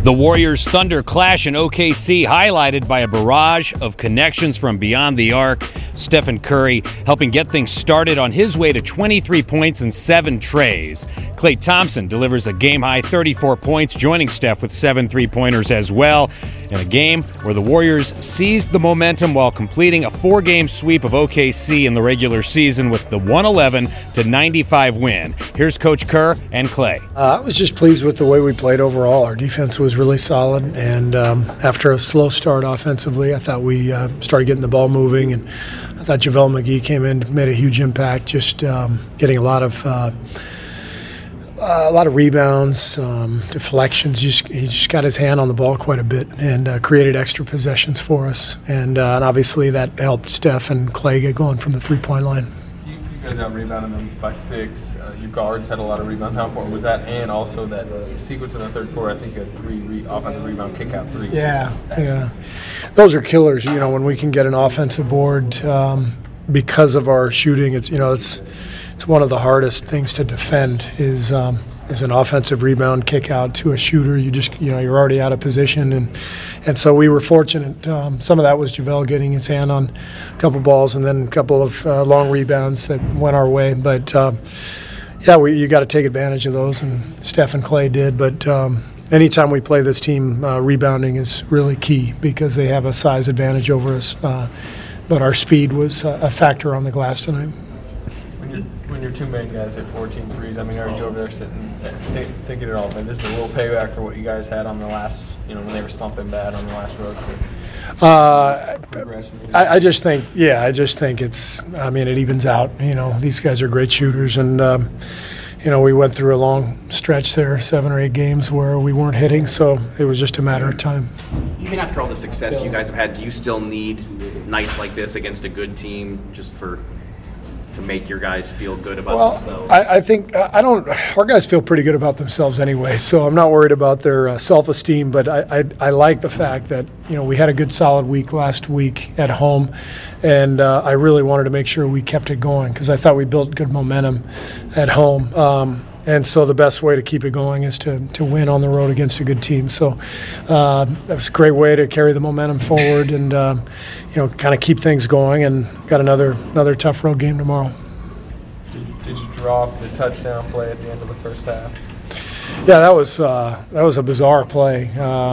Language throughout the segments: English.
The Warriors Thunder clash in OKC, highlighted by a barrage of connections from beyond the arc. Stephen Curry helping get things started on his way to 23 points and 7 trays. Klay Thompson delivers a game-high 34 points, joining Steph with 7 3-pointers as well. In a game where the Warriors seized the momentum while completing a 4-game sweep of OKC in the regular season with the 111-95 win. Here's Coach Kerr and Klay. I was just pleased with the way we played overall. Our defense was really solid, and after a slow start offensively, I thought we started getting the ball moving, and I thought JaVale McGee came in, made a huge impact, just getting a lot of rebounds, deflections. He just got his hand on the ball quite a bit and created extra possessions for us. And obviously that helped Steph and Klay get going from the three-point line. You guys out-rebounded them by 6. Your guards had a lot of rebounds. How important was that? And also that sequence in the third quarter, I think you had 3 offensive rebound kick-out threes. Yeah. Those are killers. You know, when we can get an offensive board because of our shooting, it's one of the hardest things to defend is an offensive rebound kick out to a shooter. You're already out of position, and so we were fortunate. Some of that was JaVale getting his hand on a couple balls and then a couple of long rebounds that went our way. But you got to take advantage of those, and Steph and Klay did. But anytime we play this team, rebounding is really key because they have a size advantage over us. But our speed was a factor on the glass tonight. When your two main guys hit 14 threes, I mean, are you over there sitting thinking it all? Like, this is a little payback for what you guys had on the last, when they were slumping bad on the last road trip? I just think it evens out. These guys are great shooters, and we went through a long stretch there, 7 or 8 games where we weren't hitting, so it was just a matter of time. Even after all the success you guys have had, do you still need nights like this against a good team just to make your guys feel good about themselves? I think our guys feel pretty good about themselves anyway, so I'm not worried about their self-esteem, but I like the fact that we had a good solid week last week at home, and I really wanted to make sure we kept it going because I thought we built good momentum at home. And so the best way to keep it going is to win on the road against a good team. So that was a great way to carry the momentum forward and kind of keep things going. And got another tough road game tomorrow. Did you drop the touchdown play at the end of the first half? Yeah, that was a bizarre play.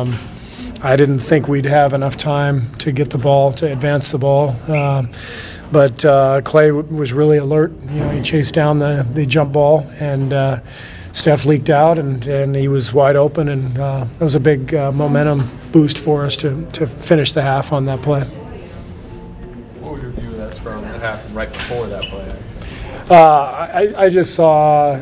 I didn't think we'd have enough time to get the ball, to advance the ball. But Klay was really alert. He chased down the jump ball, and Steph leaked out, and he was wide open, and it was a big momentum boost for us to finish the half on that play. What was your view of that scrum that happened right before that play? I just saw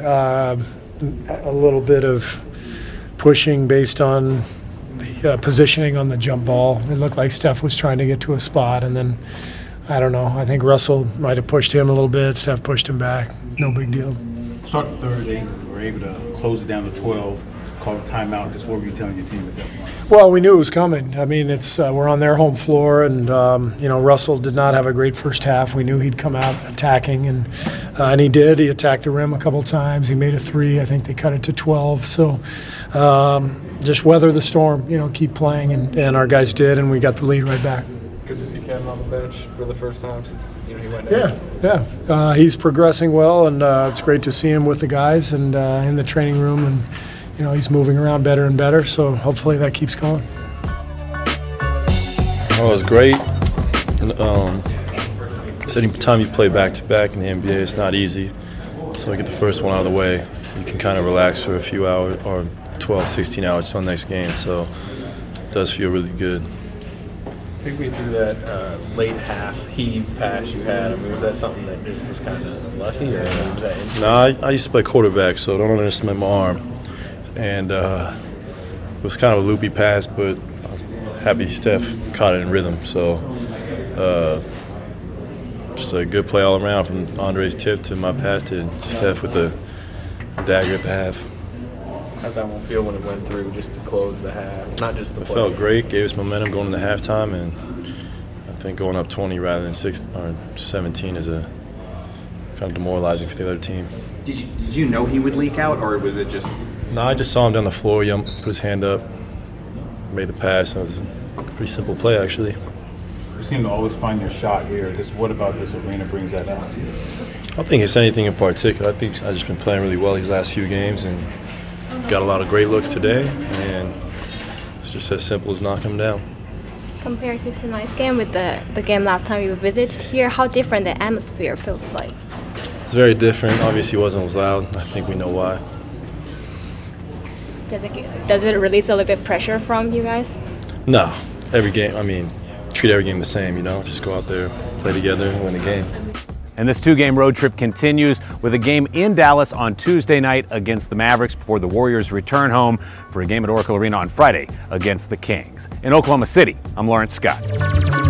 a little bit of pushing based on the positioning on the jump ball. It looked like Steph was trying to get to a spot, and then I don't know. I think Russell might have pushed him a little bit. Steph pushed him back. No big deal. Start the third, they were able to close it down to 12, call a timeout. Just what were you telling your team at that point? Well, we knew it was coming. I mean, we're on their home floor, and Russell did not have a great first half. We knew he'd come out attacking, and he did. He attacked the rim a couple times. He made a 3. I think they cut it to 12. So just weather the storm. Keep playing, and our guys did, and we got the lead right back. Good to see Kevin on the bench for the first time since he went down. Yeah. He's progressing well, and it's great to see him with the guys and in the training room, and he's moving around better and better. So hopefully that keeps going. It was great. Any time you play back-to-back in the NBA, it's not easy. So we get the first one out of the way, you can kind of relax for a few hours or 12, 16 hours till the next game. So it does feel really good. Take me through that late half heave pass you had. I mean, was that something that just was kind of lucky, or was that interesting? No, I used to play quarterback, so don't underestimate my arm. And it was kind of a loopy pass, but I'm happy Steph caught it in rhythm. So just a good play all around from Andre's tip to my pass to Steph with the dagger at the half. How'd that one feel when it went through just to close the half, not just the play? It felt great, gave us momentum going into halftime, and I think going up 20 rather than 6 or 17 is a kind of demoralizing for the other team. Did you know he would leak out, or was it just? No, I just saw him down the floor. He put his hand up, made the pass. It was a pretty simple play, actually. You seem to always find your shot here. Just what about this arena brings that out? I don't think it's anything in particular. I think I've just been playing really well these last few games and got a lot of great looks today, and it's just as simple as knocking them down. Compared to tonight's game with the game last time you visited here, how different the atmosphere feels like? It's very different. Obviously it wasn't as loud. I think we know why. Does it release a little bit pressure from you guys? No. Every game, treat every game the same, Just go out there, play together, and win the game. And this 2-game road trip continues with a game in Dallas on Tuesday night against the Mavericks before the Warriors return home for a game at Oracle Arena on Friday against the Kings. In Oklahoma City, I'm Lawrence Scott.